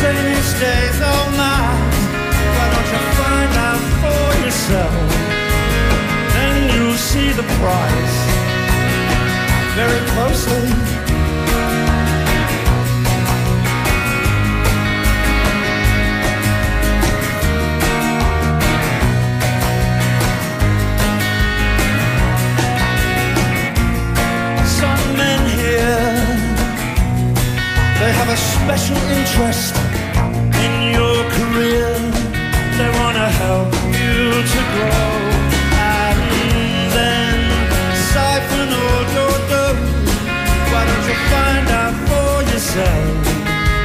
rainy days, oh my, why don't you find out for yourself? Then you'll see the price very closely. Some men here, they have a special interest in your career. They want to help you to grow and then siphon all your dough. Why don't you find out for yourself?